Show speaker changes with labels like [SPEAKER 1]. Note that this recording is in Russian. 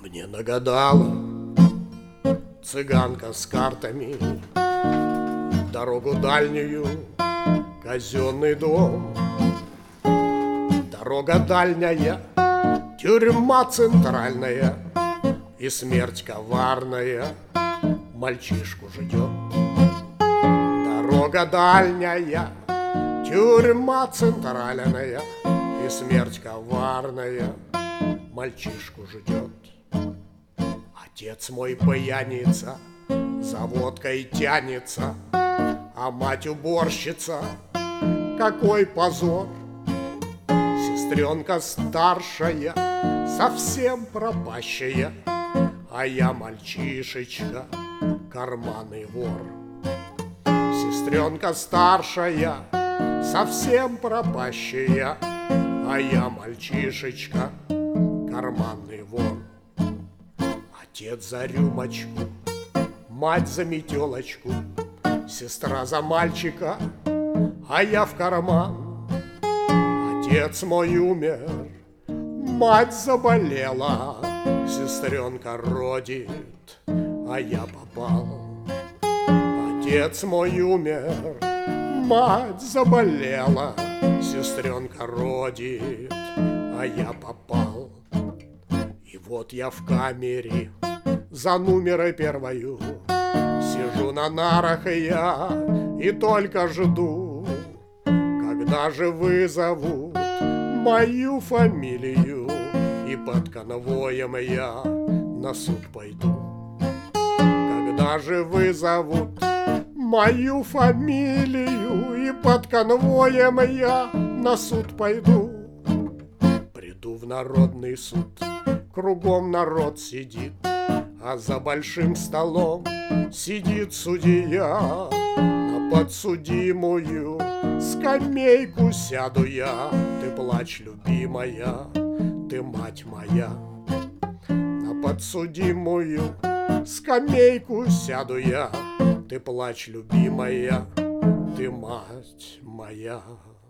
[SPEAKER 1] Мне нагадала цыганка с картами дорогу дальнюю, казенный дом. Дорога дальняя, тюрьма центральная, и смерть коварная мальчишку ждет. Дорога дальняя, тюрьма центральная, и смерть коварная мальчишку ждет. Отец мой пьяница, за водкой тянется, а мать уборщица, какой позор. Сестренка старшая, совсем пропащая, а я мальчишечка, карманный вор. Сестренка старшая, совсем пропащая, а я мальчишечка, карманный вор. Отец за рюмочку, мать за метелочку, сестра за мальчика, а я в карман. Отец мой умер, мать заболела, сестренка родит, а я попал. Отец мой умер, мать заболела, сестренка родит, а я попал. И вот я в камере за номерой первою, сижу на нарах я и только жду, когда же вызовут мою фамилию, и под конвоем я на суд пойду. Когда же вызовут мою фамилию, и под конвоем я на суд пойду. Приду в народный суд, кругом народ сидит, а за большим столом сидит судья. На подсудимую скамейку сяду я, ты плачь, любимая, ты мать моя. На подсудимую скамейку сяду я, ты плачь, любимая, ты мать моя.